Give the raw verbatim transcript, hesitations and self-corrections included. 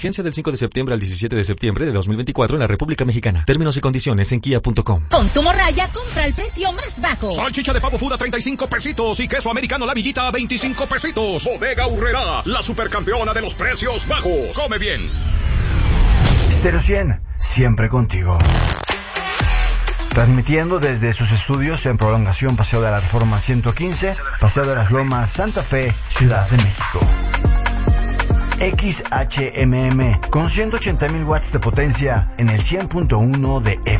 Vigencia del cinco de septiembre al diecisiete de septiembre de dos mil veinticuatro en la República Mexicana. Términos y condiciones en kia punto com. Consumo Raya, compra al precio más bajo. Salchicha de pavo Fuda treinta y cinco pesitos y queso americano La Villita a veinticinco pesitos. Bodega Aurrerá, la supercampeona de los precios bajos. Come bien. Stereo cien, siempre contigo. Transmitiendo desde sus estudios en prolongación Paseo de la Reforma ciento quince, Paseo de las Lomas, Santa Fe, Ciudad de México. X H M M con ciento ochenta mil watts de potencia en el cien punto uno de F